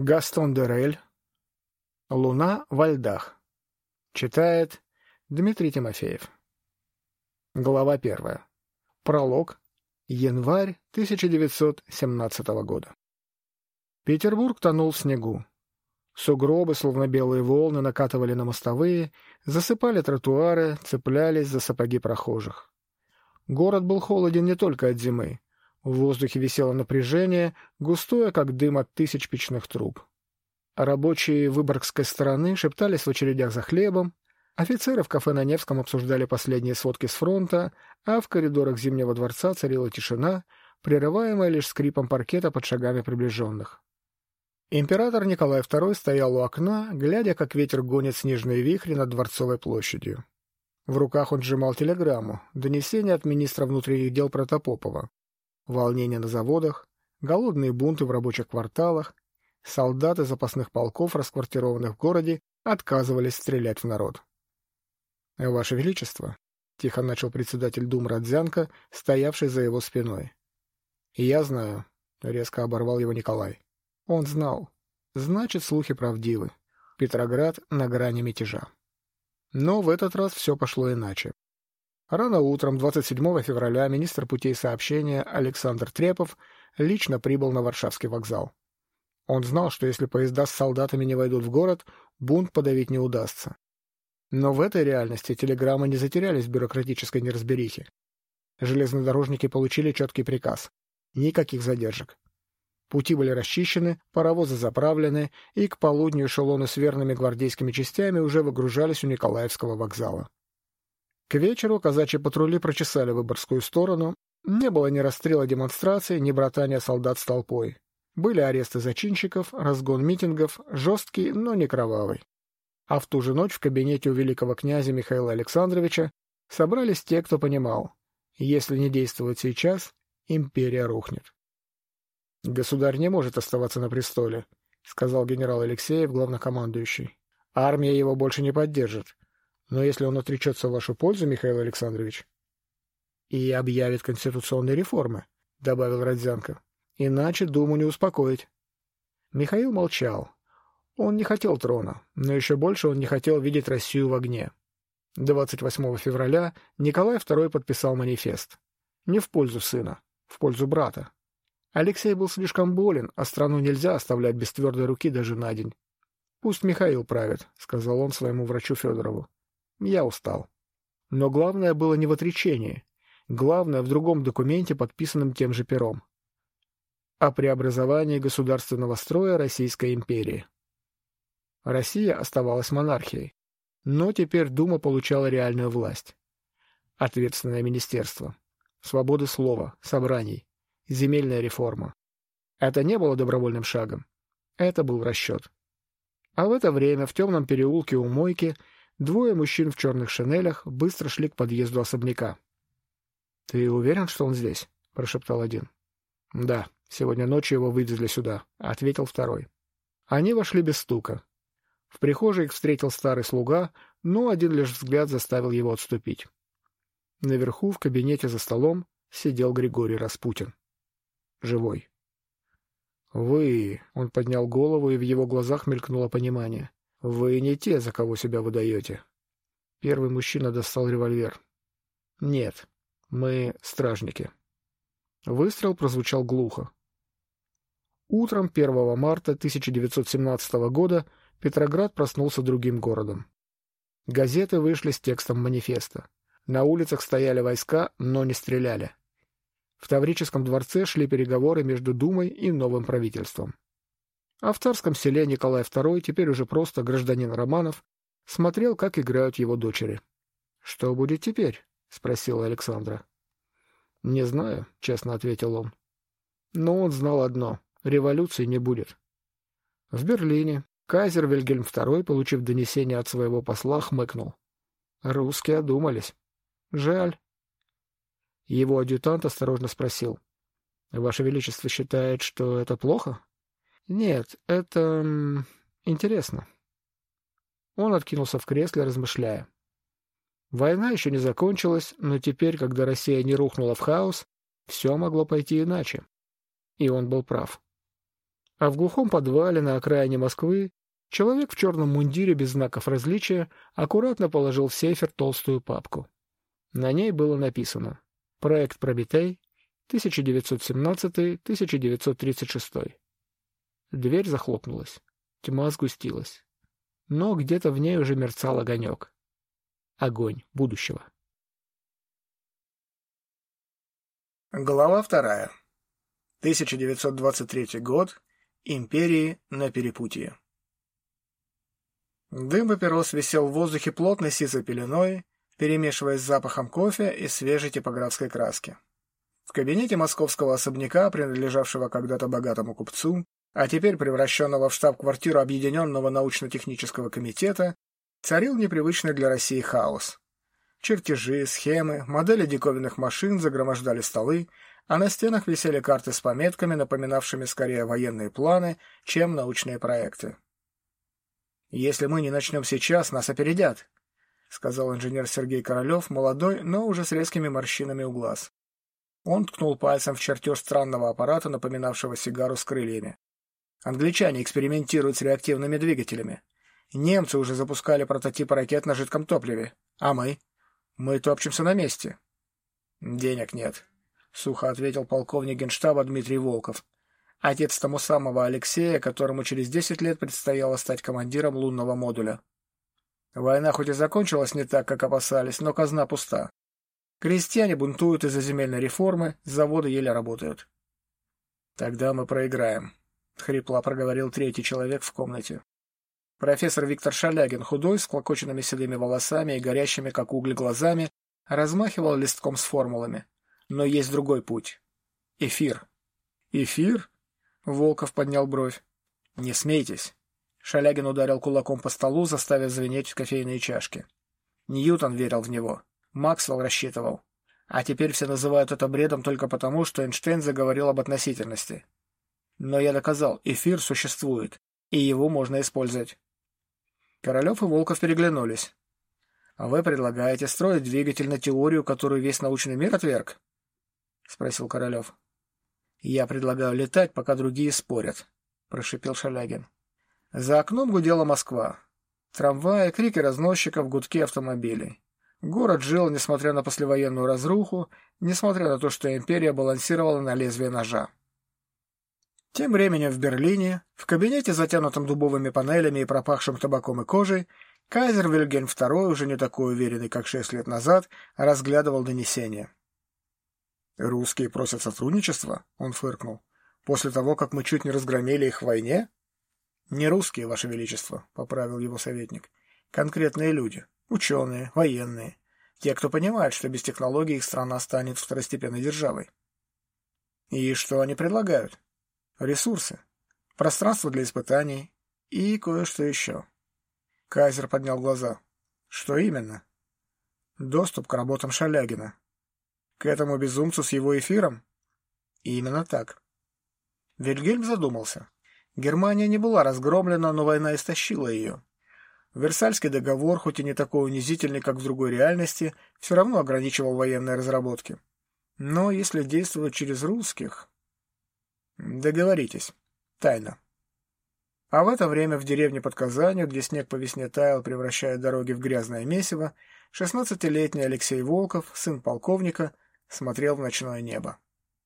Гастон Дерель. Луна во льдах. Читает Дмитрий Тимофеев. Глава 1. Пролог. Январь 1917 года. Петербург тонул в снегу. Сугробы, словно белые волны, накатывали на мостовые, засыпали тротуары, цеплялись за сапоги прохожих. Город был холоден не только от зимы. В воздухе висело напряжение, густое, как дым от тысяч печных труб. Рабочие выборгской стороны шептались в очередях за хлебом, офицеры в кафе на Невском обсуждали последние сводки с фронта, а в коридорах Зимнего дворца царила тишина, прерываемая лишь скрипом паркета под шагами приближенных. Император Николай II стоял у окна, глядя, как ветер гонит снежные вихри над Дворцовой площадью. В руках он сжимал телеграмму, донесение от министра внутренних дел Протопопова. Волнения на заводах, голодные бунты в рабочих кварталах, солдаты запасных полков, расквартированных в городе, отказывались стрелять в народ. — Ваше Величество, — тихо начал председатель Думы Родзянко, стоявший за его спиной. — Я знаю, — резко оборвал его Николай. Он знал. Значит, слухи правдивы. Петроград на грани мятежа. Но в этот раз все пошло иначе. Рано утром 27 февраля министр путей сообщения Александр Трепов лично прибыл на Варшавский вокзал. Он знал, что если поезда с солдатами не войдут в город, бунт подавить не удастся. Но в этой реальности телеграммы не затерялись в бюрократической неразберихе. Железнодорожники получили четкий приказ. Никаких задержек. Пути были расчищены, паровозы заправлены, и к полудню эшелоны с верными гвардейскими частями уже выгружались у Николаевского вокзала. К вечеру казачьи патрули прочесали Выборгскую сторону. Не было ни расстрела демонстраций, ни братания солдат с толпой. Были аресты зачинщиков, разгон митингов, жесткий, но не кровавый. А в ту же ночь в кабинете у великого князя Михаила Александровича собрались те, кто понимал, если не действовать сейчас, империя рухнет. «Государь не может оставаться на престоле», — сказал генерал Алексеев, главнокомандующий. «Армия его больше не поддержит. Но если он отречется в вашу пользу, Михаил Александрович...» «И объявит конституционные реформы», — добавил Родзянко. «Иначе Думу не успокоить». Михаил молчал. Он не хотел трона, но еще больше он не хотел видеть Россию в огне. 28 февраля Николай II подписал манифест. Не в пользу сына, в пользу брата. Алексей был слишком болен, а страну нельзя оставлять без твердой руки даже на день. «Пусть Михаил правит», — сказал он своему врачу Федорову. «Я устал». Но главное было не в отречении. Главное в другом документе, подписанном тем же пером. О преобразовании государственного строя Российской империи. Россия оставалась монархией, но теперь Дума получала реальную власть. Ответственное министерство. Свобода слова, собраний. Земельная реформа. Это не было добровольным шагом. Это был расчет. А в это время в темном переулке у мойки двое мужчин в черных шинелях быстро шли к подъезду особняка. — Ты уверен, что он здесь? — прошептал один. — Да, сегодня ночью его вывезли сюда, — ответил второй. Они вошли без стука. В прихожей их встретил старый слуга, но один лишь взгляд заставил его отступить. Наверху, в кабинете за столом, сидел Григорий Распутин. Живой. «Вы...» — он поднял голову, и в его глазах мелькнуло понимание. «Вы не те, за кого себя выдаете». Первый мужчина достал револьвер. «Нет, мы стражники». Выстрел прозвучал глухо. Утром 1 марта 1917 года Петроград проснулся другим городом. Газеты вышли с текстом манифеста. На улицах стояли войска, но не стреляли. В Таврическом дворце шли переговоры между Думой и новым правительством. А в Царском селе Николай II, теперь уже просто гражданин Романов, смотрел, как играют его дочери. — Что будет теперь? — спросила Александра. — Не знаю, — честно ответил он. Но он знал одно — революции не будет. В Берлине кайзер Вильгельм II, получив донесение от своего посла, хмыкнул. Русские одумались. Жаль. Его адъютант осторожно спросил. — Ваше Величество считает, что это плохо? — Нет, это... интересно. Он откинулся в кресле, размышляя. Война еще не закончилась, но теперь, когда Россия не рухнула в хаос, все могло пойти иначе. И он был прав. А в глухом подвале на окраине Москвы человек в черном мундире без знаков различия аккуратно положил в сейфер толстую папку. На ней было написано: «Проект Прометей, 1917-1936». Дверь захлопнулась. Тьма сгустилась. Но где-то в ней уже мерцал огонек. Огонь будущего. Глава 2. 1923 год. Империи на перепутье. Дым папирос висел в воздухе плотной сизой пеленой, перемешиваясь с запахом кофе и свежей типографской краски. В кабинете московского особняка, принадлежавшего когда-то богатому купцу, а теперь превращенного в штаб-квартиру Объединенного научно-технического комитета, царил непривычный для России хаос. Чертежи, схемы, модели диковинных машин загромождали столы, а на стенах висели карты с пометками, напоминавшими скорее военные планы, чем научные проекты. «Если мы не начнем сейчас, нас опередят», — сказал инженер Сергей Королев, молодой, но уже с резкими морщинами у глаз. Он ткнул пальцем в чертеж странного аппарата, напоминавшего сигару с крыльями. «Англичане экспериментируют с реактивными двигателями. Немцы уже запускали прототипы ракет на жидком топливе. А мы? Мы топчемся на месте». «Денег нет», — сухо ответил полковник генштаба Дмитрий Волков, отец тому самого Алексея, которому через 10 лет предстояло стать командиром лунного модуля. «Война хоть и закончилась не так, как опасались, но казна пуста. Крестьяне бунтуют из-за земельной реформы, заводы еле работают». «Тогда мы проиграем», — хрипло проговорил третий человек в комнате. Профессор Виктор Шалягин, худой, с клокоченными седыми волосами и горящими, как угли, глазами, размахивал листком с формулами. Но есть другой путь. Эфир. «Эфир?» — Волков поднял бровь. «Не смейтесь». Шалягин ударил кулаком по столу, заставив звенеть кофейные чашки. Ньютон верил в него. Максвелл рассчитывал. А теперь все называют это бредом только потому, что Эйнштейн заговорил об относительности. Но я доказал, эфир существует, и его можно использовать. Королев и Волков переглянулись. «А вы предлагаете строить двигатель на теорию, которую весь научный мир отверг?» — спросил Королев. «Я предлагаю летать, пока другие спорят», — прошипел Шалягин. За окном гудела Москва. Трамваи, крики разносчиков, гудки автомобилей. Город жил, несмотря на послевоенную разруху, несмотря на то, что империя балансировала на лезвии ножа. Тем временем в Берлине, в кабинете, затянутом дубовыми панелями и пропахшим табаком и кожей, кайзер Вильгельм II, уже не такой уверенный, как 6 лет назад, разглядывал донесения. «Русские просят сотрудничества?» — он фыркнул. «После того, как мы чуть не разгромили их в войне?» «Не русские, Ваше Величество», — поправил его советник. «Конкретные люди. Ученые, военные. Те, кто понимает, что без технологий их страна станет второстепенной державой». «И что они предлагают?» «Ресурсы. Пространство для испытаний. И кое-что еще». Кайзер поднял глаза. «Что именно?» «Доступ к работам Шалягина». «К этому безумцу с его эфиром?» «Именно так». Вильгельм задумался. Германия не была разгромлена, но война истощила ее. Версальский договор, хоть и не такой унизительный, как в другой реальности, все равно ограничивал военные разработки. Но если действовать через русских... Договоритесь. Тайно. А в это время в деревне под Казанью, где снег по весне таял, превращая дороги в грязное месиво, 16-летний Алексей Волков, сын полковника, смотрел в ночное небо.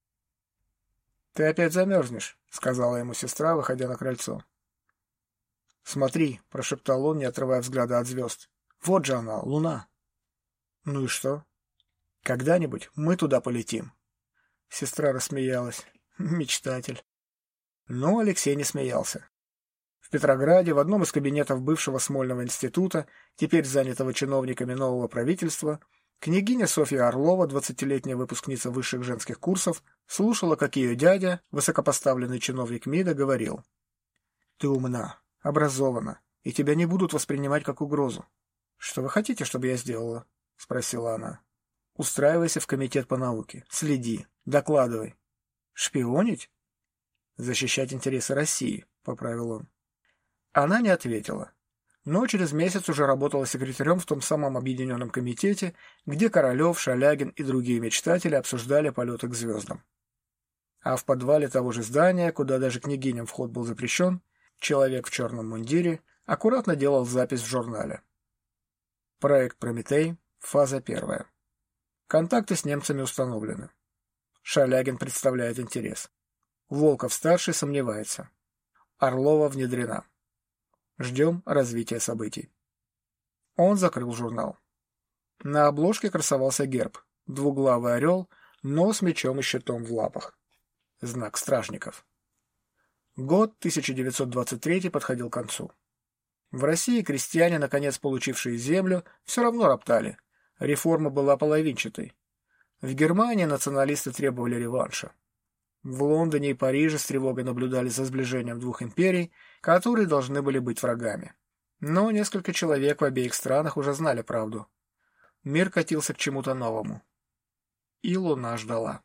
«Ты опять замерзнешь», — сказала ему сестра, выходя на крыльцо. «Смотри», — прошептал он, не отрывая взгляда от звезд. «Вот же она, луна». «Ну и что?» «Когда-нибудь мы туда полетим». Сестра рассмеялась. «Мечтатель». Но Алексей не смеялся. В Петрограде, в одном из кабинетов бывшего Смольного института, теперь занятого чиновниками нового правительства, княгиня Софья Орлова, 20-летняя выпускница высших женских курсов, слушала, как ее дядя, высокопоставленный чиновник МИДа, говорил: «Ты умна, образована, и тебя не будут воспринимать как угрозу». «Что вы хотите, чтобы я сделала?» — спросила она. «Устраивайся в комитет по науке, следи, докладывай». «Шпионить?» «Защищать интересы России», — поправил он. Она не ответила. Но через месяц уже работала секретарем в том самом объединенном комитете, где Королев, Шалягин и другие мечтатели обсуждали полеты к звездам. А в подвале того же здания, куда даже княгиням вход был запрещен, человек в черном мундире аккуратно делал запись в журнале. Проект «Прометей», фаза 1. Контакты с немцами установлены. Шалягин представляет интерес. Волков-старший сомневается. Орлова внедрена. Ждем развития событий. Он закрыл журнал. На обложке красовался герб. Двуглавый орел, но с мечом и щитом в лапах. Знак стражников. Год 1923 подходил к концу. В России крестьяне, наконец получившие землю, все равно роптали. Реформа была половинчатой. В Германии националисты требовали реванша. В Лондоне и Париже с тревогой наблюдали за сближением двух империй, которые должны были быть врагами. Но несколько человек в обеих странах уже знали правду. Мир катился к чему-то новому. И Луна ждала.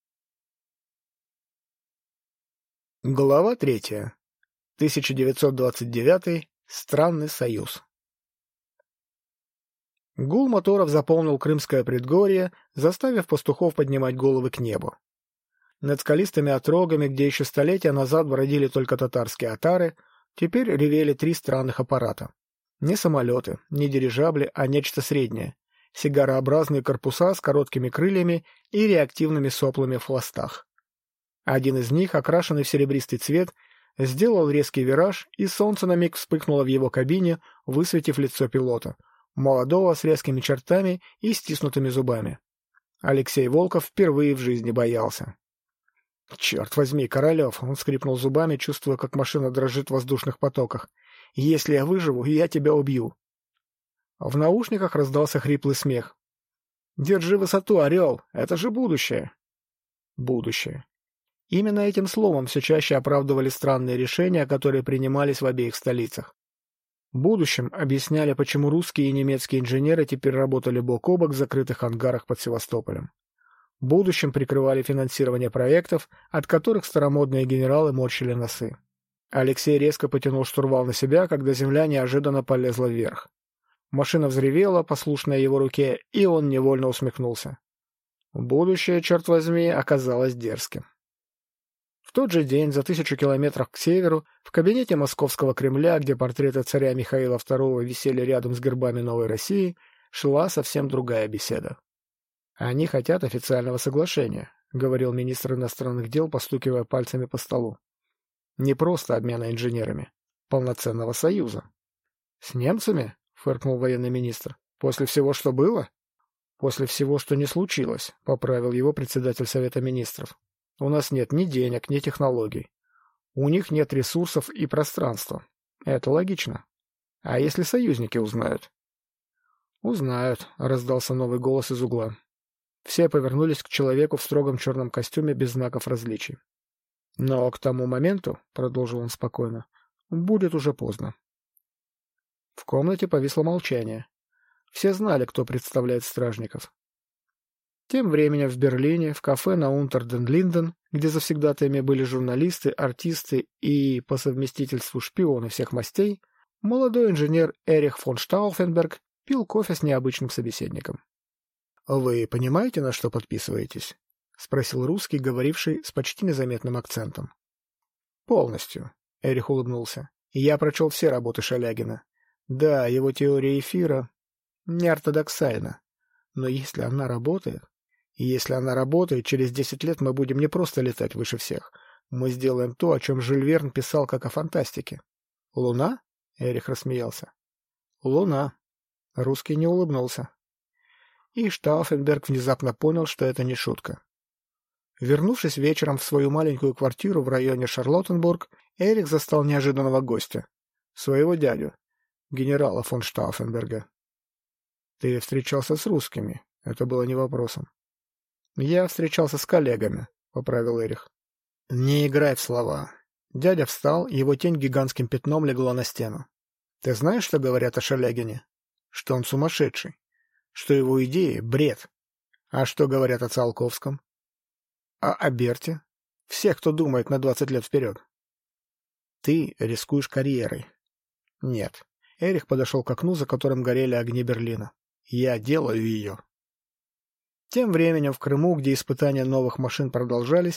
Глава 3. 1929. Странный союз. Гул моторов заполнил Крымское предгорье, заставив пастухов поднимать головы к небу. Над скалистыми отрогами, где еще столетия назад бродили только татарские отары, теперь ревели 3 странных аппарата. Не самолеты, не дирижабли, а нечто среднее. Сигарообразные корпуса с короткими крыльями и реактивными соплами в хвостах. Один из них, окрашенный в серебристый цвет, сделал резкий вираж, и солнце на миг вспыхнуло в его кабине, высветив лицо пилота, молодого с резкими чертами и стиснутыми зубами. Алексей Волков впервые в жизни боялся. «Черт возьми, Королев!» — он скрипнул зубами, чувствуя, как машина дрожит в воздушных потоках. «Если я выживу, я тебя убью!» В наушниках раздался хриплый смех. «Держи высоту, Орел! Это же будущее!» Будущее. Именно этим словом все чаще оправдывали странные решения, которые принимались в обеих столицах. Будущим объясняли, почему русские и немецкие инженеры теперь работали бок о бок в закрытых ангарах под Севастополем. Будущим прикрывали финансирование проектов, от которых старомодные генералы морщили носы. Алексей резко потянул штурвал на себя, когда земля неожиданно полезла вверх. Машина взревела, послушная его руке, и он невольно усмехнулся. Будущее, черт возьми, оказалось дерзким. В тот же день, за 1000 километров к северу, в кабинете Московского Кремля, где портреты царя Михаила II висели рядом с гербами Новой России, шла совсем другая беседа. «Они хотят официального соглашения», — говорил министр иностранных дел, постукивая пальцами по столу. «Не просто обмена инженерами. Полноценного союза». «С немцами?» — фыркнул военный министр. «После всего, что было?» «После всего, что не случилось», — поправил его председатель Совета министров. «У нас нет ни денег, ни технологий. У них нет ресурсов и пространства. Это логично. А если союзники узнают?» «Узнают», — раздался новый голос из угла. Все повернулись к человеку в строгом черном костюме без знаков различий. «Но к тому моменту, — продолжил он спокойно, — будет уже поздно». В комнате повисло молчание. Все знали, кто представляет стражников. Тем временем в Берлине, в кафе на Унтер-ден-Линден, где завсегдатаями были журналисты, артисты и, по совместительству, шпионы всех мастей, молодой инженер Эрих фон Штауфенберг пил кофе с необычным собеседником. «Вы понимаете, на что подписываетесь?» — спросил русский, говоривший с почти незаметным акцентом. «Полностью», — Эрих улыбнулся. «Я прочел все работы Шалягина. Да, его теория эфира неортодоксальна. Но если она работает... если она работает, через 10 лет мы будем не просто летать выше всех. Мы сделаем то, о чем Жюль Верн писал как о фантастике». «Луна?» — Эрих рассмеялся. «Луна». Русский не улыбнулся. И Штауфенберг внезапно понял, что это не шутка. Вернувшись вечером в свою маленькую квартиру в районе Шарлоттенбург, Эрих застал неожиданного гостя. Своего дядю, генерала фон Штауфенберга. «Ты встречался с русскими?» Это было не вопросом. «Я встречался с коллегами», — поправил Эрих. «Не играй в слова». Дядя встал, его тень гигантским пятном легла на стену. «Ты знаешь, что говорят о Шалягине? Что он сумасшедший. Что его идеи — бред. А что говорят о Циолковском? А о Берте? Всех, кто думает на 20 лет вперед. Ты рискуешь карьерой». «Нет». Эрих подошел к окну, за которым горели огни Берлина. «Я делаю ее». Тем временем в Крыму, где испытания новых машин продолжались,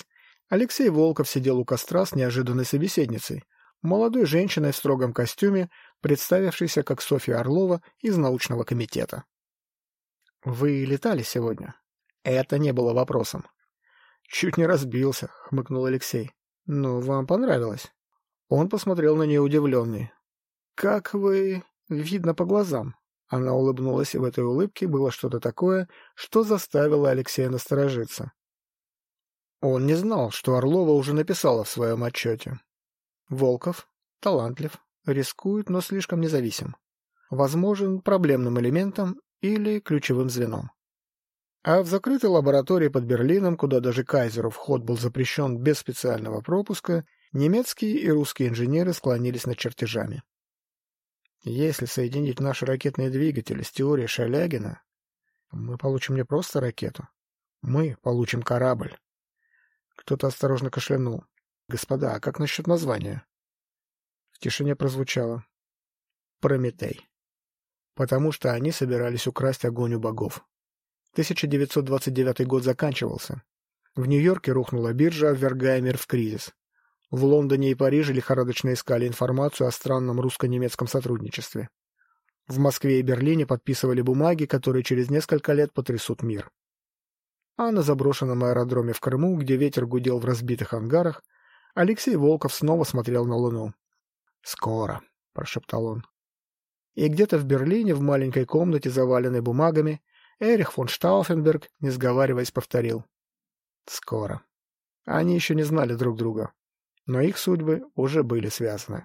Алексей Волков сидел у костра с неожиданной собеседницей, молодой женщиной в строгом костюме, представившейся как Софья Орлова из научного комитета. «Вы летали сегодня?» Это не было вопросом. «Чуть не разбился», — хмыкнул Алексей. «Ну, вам понравилось?» Он посмотрел на нее удивленный. «Как вы...» «Видно по глазам». Она улыбнулась, и в этой улыбке было что-то такое, что заставило Алексея насторожиться. Он не знал, что Орлова уже написала в своем отчете. Волков талантлив, рискует, но слишком независим. Возможен проблемным элементом или ключевым звеном. А в закрытой лаборатории под Берлином, куда даже кайзеру вход был запрещен без специального пропуска, немецкие и русские инженеры склонились над чертежами. Если соединить наши ракетные двигатели с теорией Шалягина, мы получим не просто ракету. Мы получим корабль. Кто-то осторожно кашлянул. «Господа, а как насчет названия?» В тишине прозвучало: «Прометей». Потому что они собирались украсть огонь у богов. 1929 год заканчивался. В Нью-Йорке рухнула биржа, ввергая мир в кризис. В Лондоне и Париже лихорадочно искали информацию о странном русско-немецком сотрудничестве. В Москве и Берлине подписывали бумаги, которые через несколько лет потрясут мир. А на заброшенном аэродроме в Крыму, где ветер гудел в разбитых ангарах, Алексей Волков снова смотрел на Луну. «Скоро», — прошептал он. И где-то в Берлине, в маленькой комнате, заваленной бумагами, Эрих фон Штауфенберг, не сговариваясь, повторил: «Скоро». Они еще не знали друг друга, но их судьбы уже были связаны.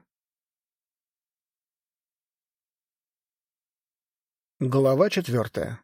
Глава 4.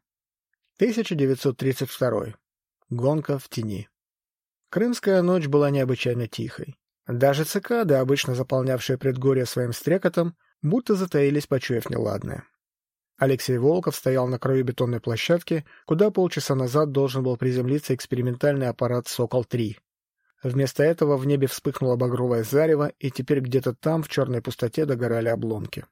1932. Гонка в тени. Крымская ночь была необычайно тихой. Даже цикады, обычно заполнявшие предгорье своим стрекотом, будто затаились, почуяв неладное. Алексей Волков стоял на краю бетонной площадки, куда полчаса назад должен был приземлиться экспериментальный аппарат «Сокол-3». Вместо этого в небе вспыхнуло багровое зарево, и теперь где-то там, в черной пустоте, догорали обломки.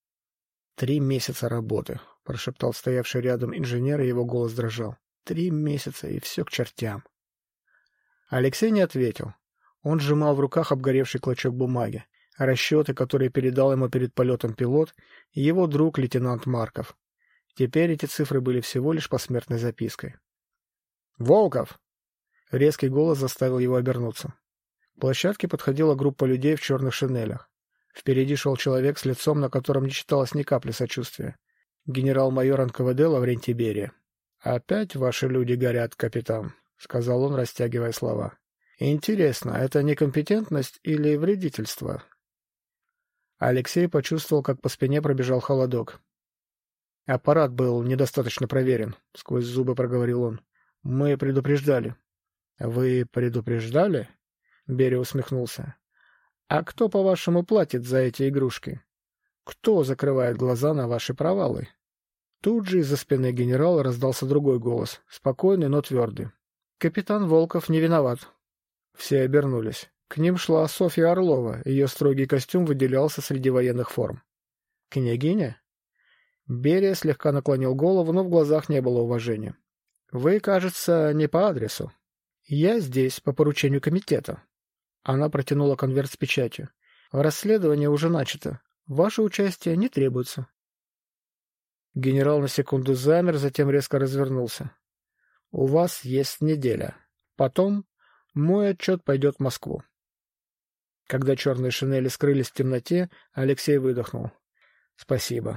3 месяца работы», — прошептал стоявший рядом инженер, и его голос дрожал. 3 месяца, и все к чертям. Алексей не ответил. Он сжимал в руках обгоревший клочок бумаги, расчеты, которые передал ему перед полетом пилот, и его друг лейтенант Марков. Теперь эти цифры были всего лишь посмертной запиской. «Волков!» Резкий голос заставил его обернуться. К площадке подходила группа людей в черных шинелях. Впереди шел человек с лицом, на котором не читалось ни капли сочувствия. Генерал-майор НКВД Лаврентий Берия. «Опять ваши люди горят, капитан», — сказал он, растягивая слова. «Интересно, это некомпетентность или вредительство?» Алексей почувствовал, как по спине пробежал холодок. «Аппарат был недостаточно проверен», — сквозь зубы проговорил он. «Мы предупреждали». «Вы предупреждали?» — Берия усмехнулся. «А кто, по-вашему, платит за эти игрушки? Кто закрывает глаза на ваши провалы?» Тут же из-за спины генерала раздался другой голос, спокойный, но твердый. «Капитан Волков не виноват». Все обернулись. К ним шла Софья Орлова, ее строгий костюм выделялся среди военных форм. «Княгиня?» Берия слегка наклонил голову, но в глазах не было уважения. «Вы, кажется, не по адресу. Я здесь по поручению комитета». Она протянула конверт с печатью. «Расследование уже начато. Ваше участие не требуется». Генерал на секунду замер, затем резко развернулся. «У вас есть неделя. Потом мой отчет пойдет в Москву». Когда черные шинели скрылись в темноте, Алексей выдохнул. «Спасибо».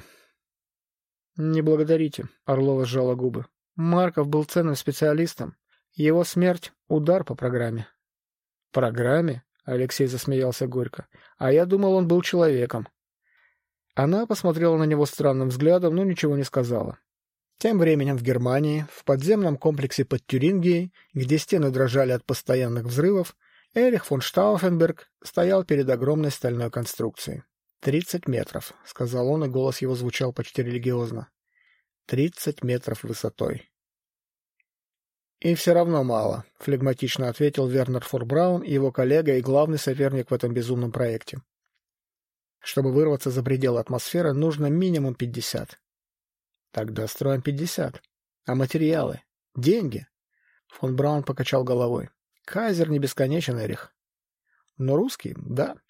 «Не благодарите», — Орлова сжала губы. «Марков был ценным специалистом. Его смерть — удар по программе». «Программе?» — Алексей засмеялся горько. «А я думал, он был человеком». Она посмотрела на него странным взглядом, но ничего не сказала. Тем временем в Германии, в подземном комплексе под Тюрингией, где стены дрожали от постоянных взрывов, Эрих фон Штауфенберг стоял перед огромной стальной конструкцией. 30 метров», — сказал он, и голос его звучал почти религиозно. 30 метров высотой. «И все равно мало», — флегматично ответил Вернер Форбраун, его коллега и главный соперник в этом безумном проекте. «Чтобы вырваться за пределы атмосферы, нужно минимум 50. «Тогда строим 50. А материалы? Деньги?» Фон Браун покачал головой. Кайзер не бесконечен, Эрих. Но русский — да.